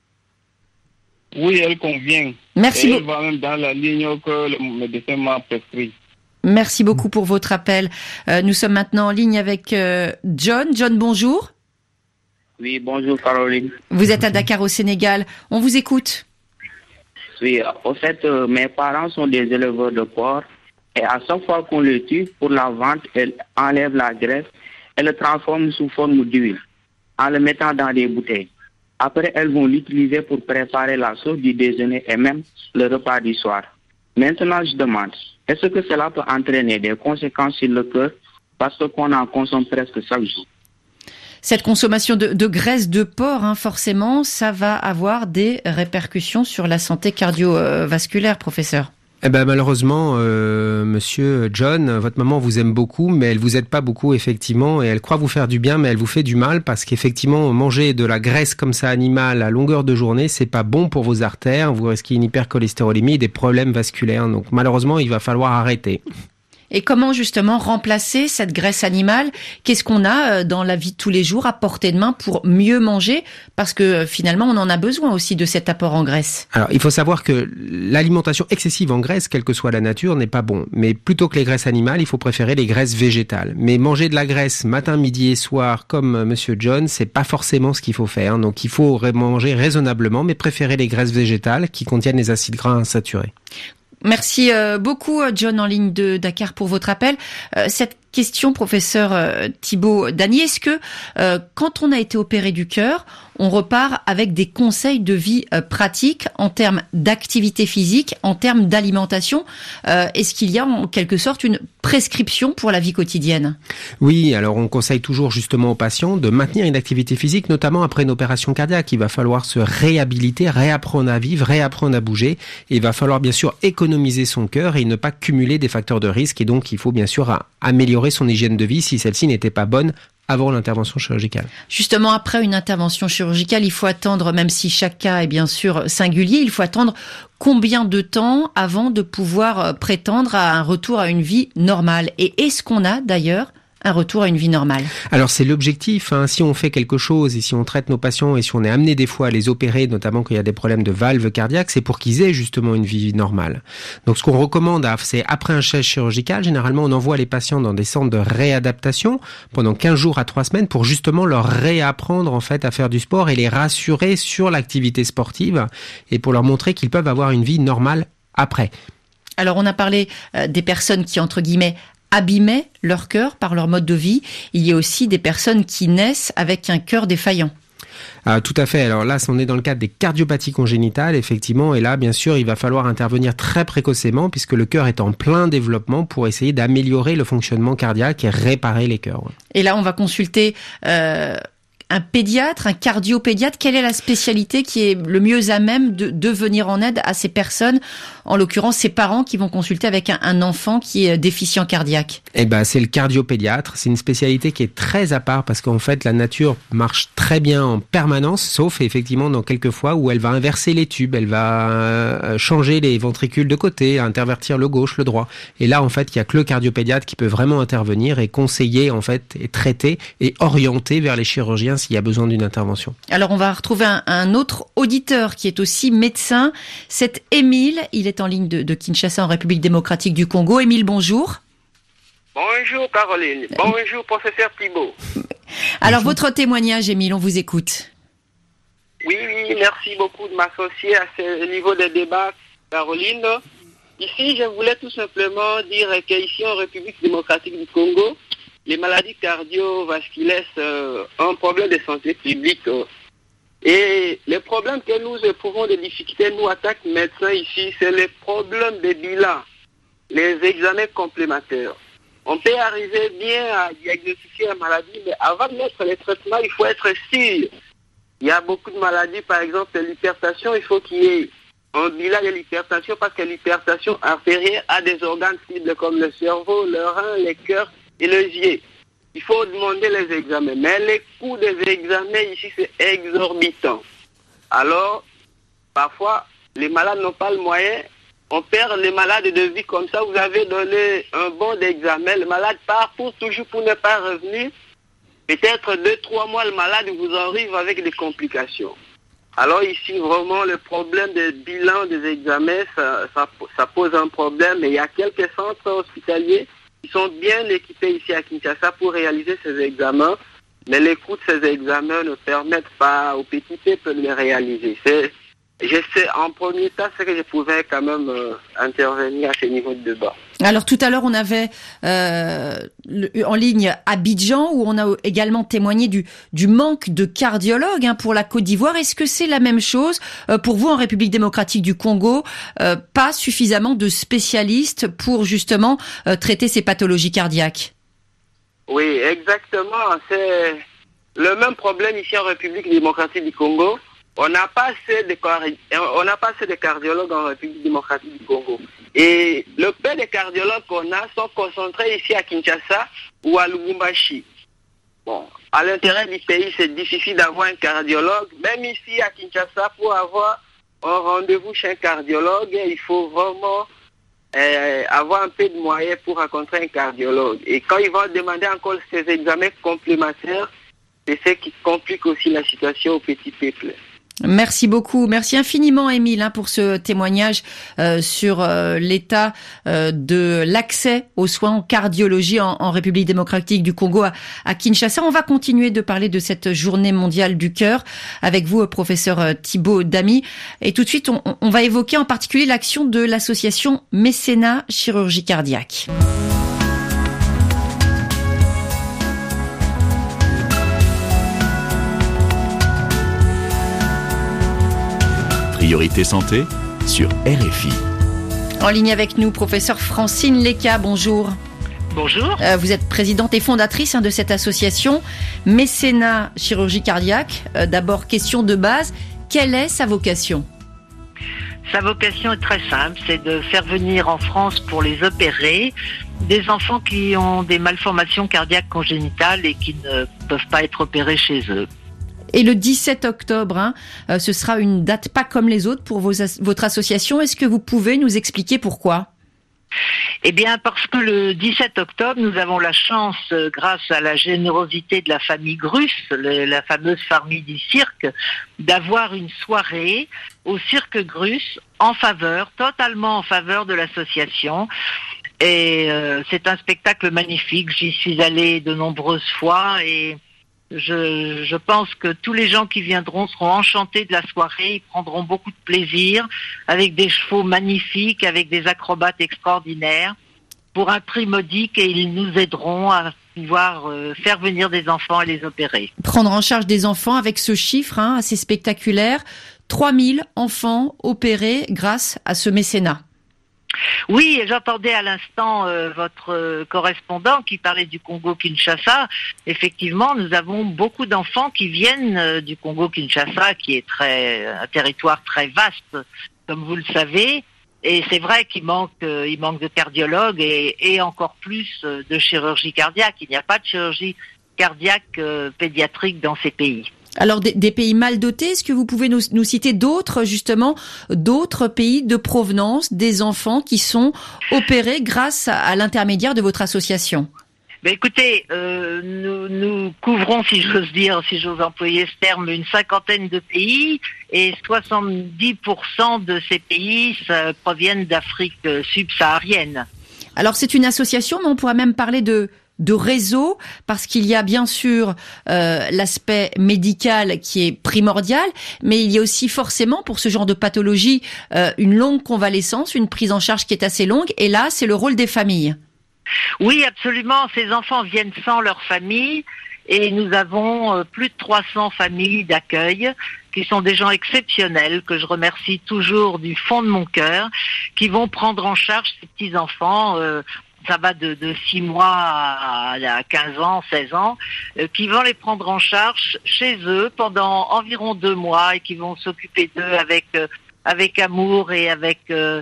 Oui, elle convient. Merci. Elle va même dans la ligne que le médecin m'a prescrit. Merci beaucoup pour votre appel. Nous sommes maintenant en ligne avec John. John, bonjour. Oui, bonjour Caroline. Vous êtes à Dakar au Sénégal. On vous écoute. Oui, en fait, mes parents sont des éleveurs de porc et à chaque fois qu'on le tue pour la vente, elle enlève la graisse et le transforme sous forme d'huile en le mettant dans des bouteilles. Après, elles vont l'utiliser pour préparer la sauce du déjeuner et même le repas du soir. Maintenant, je demande, est-ce que cela peut entraîner des conséquences sur le cœur parce qu'on en consomme presque chaque jour? Cette consommation de graisse de porc, forcément, ça va avoir des répercussions sur la santé cardiovasculaire, professeur. Eh ben malheureusement, monsieur John, votre maman vous aime beaucoup, mais elle vous aide pas beaucoup effectivement, et elle croit vous faire du bien, mais elle vous fait du mal parce qu'effectivement manger de la graisse comme ça animale à longueur de journée, c'est pas bon pour vos artères. Vous risquez une hypercholestérolémie et des problèmes vasculaires. Donc malheureusement, il va falloir arrêter. Et comment justement remplacer cette graisse animale? Qu'est-ce qu'on a dans la vie de tous les jours à portée de main pour mieux manger? Parce que finalement, on en a besoin aussi de cet apport en graisse. Alors, il faut savoir que l'alimentation excessive en graisse, quelle que soit la nature, n'est pas bon. Mais plutôt que les graisses animales, il faut préférer les graisses végétales. Mais manger de la graisse matin, midi et soir, comme monsieur John, c'est pas forcément ce qu'il faut faire. Donc, il faut manger raisonnablement, mais préférer les graisses végétales qui contiennent les acides gras insaturés. Merci beaucoup, John, en ligne de Dakar, pour votre appel. Cette question, professeur Thibaut Dany. Est-ce que quand on a été opéré du cœur, on repart avec des conseils de vie pratiques en termes d'activité physique, en termes d'alimentation? Est-ce qu'il y a en quelque sorte une prescription pour la vie quotidienne? Oui, alors on conseille toujours justement aux patients de maintenir une activité physique, notamment après une opération cardiaque. Il va falloir se réhabiliter, réapprendre à vivre, réapprendre à bouger. Et il va falloir bien sûr économiser son cœur et ne pas cumuler des facteurs de risque. Et donc il faut bien sûr améliorer son hygiène de vie si celle-ci n'était pas bonne avant l'intervention chirurgicale. Justement, après une intervention chirurgicale, il faut attendre, même si chaque cas est bien sûr singulier, il faut attendre combien de temps avant de pouvoir prétendre à un retour à une vie normale? Et est-ce qu'on a d'ailleurs un retour à une vie normale? Alors c'est l'objectif, hein. Si on fait quelque chose et si on traite nos patients et si on est amené des fois à les opérer, notamment quand il y a des problèmes de valves cardiaques, c'est pour qu'ils aient justement une vie normale. Donc ce qu'on recommande, c'est après un geste chirurgical, généralement on envoie les patients dans des centres de réadaptation pendant 15 jours à 3 semaines pour justement leur réapprendre en fait à faire du sport et les rassurer sur l'activité sportive et pour leur montrer qu'ils peuvent avoir une vie normale après. Alors on a parlé des personnes qui, entre guillemets, abîmaient leur cœur par leur mode de vie. Il y a aussi des personnes qui naissent avec un cœur défaillant. Tout à fait. Alors là, on est dans le cadre des cardiopathies congénitales, effectivement. Et là, bien sûr, il va falloir intervenir très précocement puisque le cœur est en plein développement pour essayer d'améliorer le fonctionnement cardiaque et réparer les cœurs. Et là, on va consulter un pédiatre, un cardiopédiatre. Quelle est la spécialité qui est le mieux à même de venir en aide à ces personnes, en l'occurrence ces parents qui vont consulter avec un enfant qui est déficient cardiaque? C'est le cardiopédiatre. C'est une spécialité qui est très à part parce qu'en fait la nature marche très bien en permanence, sauf effectivement dans quelques fois où elle va inverser les tubes, elle va changer les ventricules de côté, intervertir le gauche, le droit. Et là en fait il y a que le cardiopédiatre qui peut vraiment intervenir et conseiller en fait et traiter et orienter vers les chirurgiens s'il y a besoin d'une intervention. Alors on va retrouver un autre auditeur qui est aussi médecin. C'est Émile. Il est en ligne de Kinshasa en République démocratique du Congo. Émile, bonjour. Bonjour Caroline. Bonjour professeur Thibaut. Alors votre témoignage, Émile, on vous écoute. Oui, merci beaucoup de m'associer à ce niveau de débat, Caroline. Ici, je voulais tout simplement dire qu'ici en République démocratique du Congo, les maladies cardiovasculaires sont un problème de santé publique. Et les problèmes que nous éprouvons, les difficultés, nous attaquent médecins ici, c'est les problèmes de bilan, les examens complémentaires. On peut arriver bien à diagnostiquer la maladie, mais avant de mettre les traitements, il faut être sûr. Il y a beaucoup de maladies, par exemple l'hypertension, il faut qu'il y ait un bilan de l'hypertension parce que l'hypertension artérielle a des organes cibles comme le cerveau, le rein, le cœur et les yeux. Il faut demander les examens. Mais les coûts des examens ici, c'est exorbitant. Alors, parfois, les malades n'ont pas le moyen. On perd les malades de vie comme ça. Vous avez donné un bon d'examen. Le malade part pour toujours pour ne pas revenir. Peut-être 2-3 mois, le malade vous arrive avec des complications. Alors ici, vraiment, le problème des bilans des examens, ça pose un problème. Et il y a quelques centres hospitaliers qui sont bien équipés ici à Kinshasa pour réaliser ces examens, mais les coûts de ces examens ne permettent pas au petit peuple de les réaliser. Je sais en premier temps ce que je pouvais quand même intervenir à ce niveau de débat. Alors tout à l'heure on avait en ligne Abidjan où on a également témoigné du manque de cardiologues pour la Côte d'Ivoire. Est-ce que c'est la même chose pour vous en République démocratique du Congo? Pas suffisamment de spécialistes pour justement traiter ces pathologies cardiaques? Oui, exactement. C'est le même problème ici en République démocratique du Congo. On n'a pas assez de cardiologues en République démocratique du Congo. Et le peu de cardiologues qu'on a sont concentrés ici à Kinshasa ou à Lubumbashi. Bon, à l'intérieur du pays, c'est difficile d'avoir un cardiologue. Même ici à Kinshasa, pour avoir un rendez-vous chez un cardiologue, il faut vraiment avoir un peu de moyens pour rencontrer un cardiologue. Et quand ils vont demander encore ces examens complémentaires, c'est ce qui complique aussi la situation au petit peuple. Merci beaucoup. Merci infiniment, Émile, pour ce témoignage sur l'état de l'accès aux soins en cardiologie en République démocratique du Congo à Kinshasa. On va continuer de parler de cette journée mondiale du cœur avec vous, professeur Thibaut Dany. Et tout de suite, on va évoquer en particulier l'action de l'association Mécénat Chirurgie Cardiaque. Priorité Santé sur RFI. En ligne avec nous, professeur Francine Leka, bonjour. Bonjour. Vous êtes présidente et fondatrice de cette association Mécénat Chirurgie Cardiaque. D'abord, question de base, quelle est sa vocation ? Sa vocation est très simple, c'est de faire venir en France pour les opérer des enfants qui ont des malformations cardiaques congénitales et qui ne peuvent pas être opérés chez eux. Et le 17 octobre, ce sera une date pas comme les autres pour votre association. Est-ce que vous pouvez nous expliquer pourquoi ? Eh bien, parce que le 17 octobre, nous avons la chance, grâce à la générosité de la famille Gruss, la fameuse famille du cirque, d'avoir une soirée au cirque Gruss totalement en faveur de l'association. Et c'est un spectacle magnifique. J'y suis allée de nombreuses fois et je pense que tous les gens qui viendront seront enchantés de la soirée, ils prendront beaucoup de plaisir avec des chevaux magnifiques, avec des acrobates extraordinaires pour un prix modique et ils nous aideront à pouvoir faire venir des enfants et les opérer. Prendre en charge des enfants avec ce chiffre assez spectaculaire, 3000 enfants opérés grâce à ce mécénat. Oui, j'entendais à l'instant votre correspondant qui parlait du Congo-Kinshasa. Effectivement, nous avons beaucoup d'enfants qui viennent du Congo-Kinshasa, qui est un territoire très vaste, comme vous le savez. Et c'est vrai qu'il manque de cardiologues et encore plus de chirurgie cardiaque. Il n'y a pas de chirurgie cardiaque pédiatrique dans ces pays. Alors des pays mal dotés, est-ce que vous pouvez nous citer d'autres pays de provenance des enfants qui sont opérés grâce à l'intermédiaire de votre association ? Ben écoutez, nous couvrons, si j'ose employer ce terme, une 50aine de pays et 70% de ces pays proviennent d'Afrique subsaharienne. Alors c'est une association, mais on pourrait même parler de réseau, parce qu'il y a bien sûr l'aspect médical qui est primordial, mais il y a aussi forcément pour ce genre de pathologie une longue convalescence, une prise en charge qui est assez longue, et là c'est le rôle des familles. Oui, absolument, ces enfants viennent sans leur famille et nous avons plus de 300 familles d'accueil qui sont des gens exceptionnels que je remercie toujours du fond de mon cœur, qui vont prendre en charge ces petits-enfants ça va de 6 mois à 15 ans, 16 ans, qui vont les prendre en charge chez eux pendant environ 2 mois et qui vont s'occuper d'eux avec amour et avec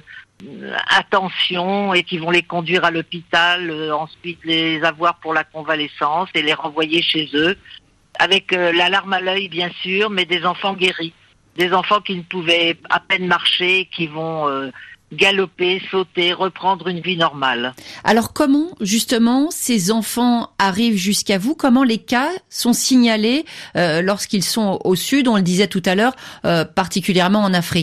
attention et qui vont les conduire à l'hôpital, ensuite les avoir pour la convalescence et les renvoyer chez eux, avec la larme à l'œil bien sûr, mais des enfants guéris, des enfants qui ne pouvaient à peine marcher, qui vont galoper, sauter, reprendre une vie normale. Alors comment, justement, ces enfants arrivent jusqu'à vous ? Comment les cas sont signalés lorsqu'ils sont au sud, on le disait tout à l'heure, particulièrement en Afrique ?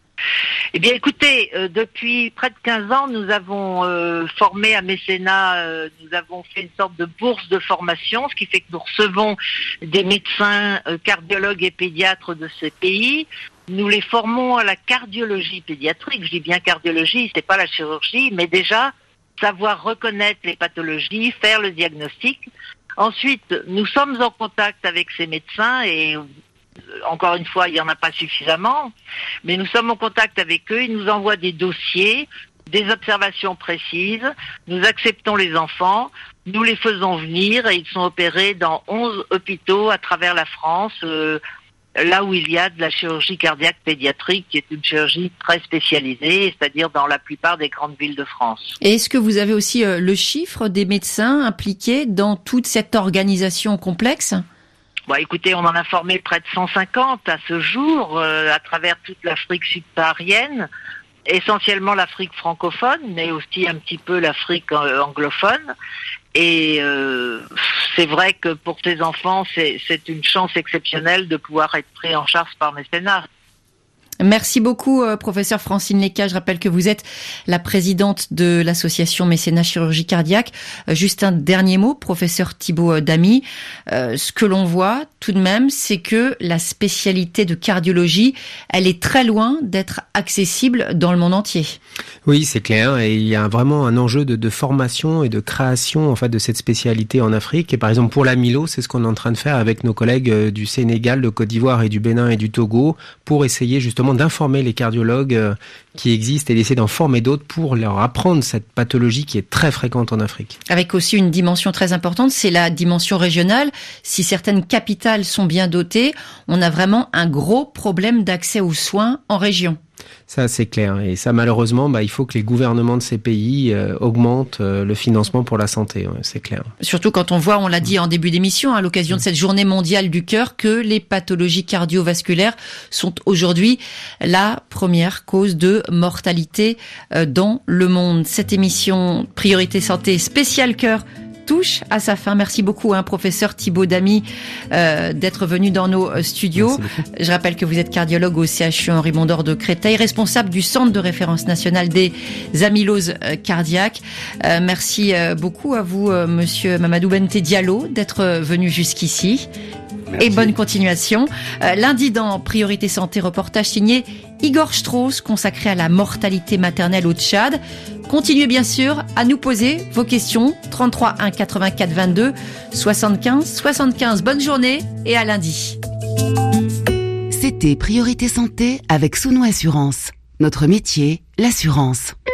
Eh bien, écoutez, depuis près de 15 ans, nous avons formé à Mécénat, nous avons fait une sorte de bourse de formation, ce qui fait que nous recevons des médecins, cardiologues et pédiatres de ces pays. Nous les formons à la cardiologie pédiatrique. Je dis bien cardiologie, c'est pas la chirurgie, mais déjà savoir reconnaître les pathologies, faire le diagnostic. Ensuite, nous sommes en contact avec ces médecins et encore une fois, il n'y en a pas suffisamment, mais nous sommes en contact avec eux, ils nous envoient des dossiers, des observations précises, nous acceptons les enfants, nous les faisons venir et ils sont opérés dans 11 hôpitaux à travers la France, là où il y a de la chirurgie cardiaque pédiatrique, qui est une chirurgie très spécialisée, c'est-à-dire dans la plupart des grandes villes de France. Et est-ce que vous avez aussi le chiffre des médecins impliqués dans toute cette organisation complexe ? Bon, écoutez, on en a formé près de 150 à ce jour, à travers toute l'Afrique subsaharienne, essentiellement l'Afrique francophone, mais aussi un petit peu l'Afrique anglophone. Et c'est vrai que pour ces enfants, c'est une chance exceptionnelle de pouvoir être pris en charge par Mécénat. Merci beaucoup, professeur Francine Leka. Je rappelle que vous êtes la présidente de l'association Mécénat Chirurgie Cardiaque. Juste un dernier mot, professeur Thibaut Damy. Ce que l'on voit tout de même, c'est que la spécialité de cardiologie, elle est très loin d'être accessible dans le monde entier. Oui, c'est clair. Et il y a vraiment un enjeu de formation et de création en fait de cette spécialité en Afrique. Et par exemple, pour l'amylo, c'est ce qu'on est en train de faire avec nos collègues du Sénégal, de Côte d'Ivoire et du Bénin et du Togo pour essayer justement vraiment d'informer les cardiologues qui existent et d'essayer d'en former d'autres pour leur apprendre cette pathologie qui est très fréquente en Afrique. Avec aussi une dimension très importante, c'est la dimension régionale. Si certaines capitales sont bien dotées, on a vraiment un gros problème d'accès aux soins en région. Ça, c'est clair. Et ça, malheureusement, il faut que les gouvernements de ces pays augmentent le financement pour la santé. Ouais, c'est clair. Surtout quand on voit, on l'a dit en début d'émission, à l'occasion de cette journée mondiale du cœur, que les pathologies cardiovasculaires sont aujourd'hui la première cause de mortalité dans le monde. Cette émission Priorité Santé spéciale cœur touche à sa fin. Merci beaucoup, professeur Thibaut Damy, d'être venu dans nos studios. Je rappelle que vous êtes cardiologue au CHU Henri Mondor de Créteil, responsable du Centre de référence national des amyloses cardiaques. Merci beaucoup à vous, monsieur Mamadou Bente Diallo, d'être venu jusqu'ici. Merci. Et bonne continuation. Lundi dans Priorité Santé, reportage signé Igor Strauss consacré à la mortalité maternelle au Tchad. Continuez bien sûr à nous poser vos questions. 33 1 84 22 75 75. Bonne journée et à lundi. C'était Priorité Santé avec Souno Assurance. Notre métier, l'assurance.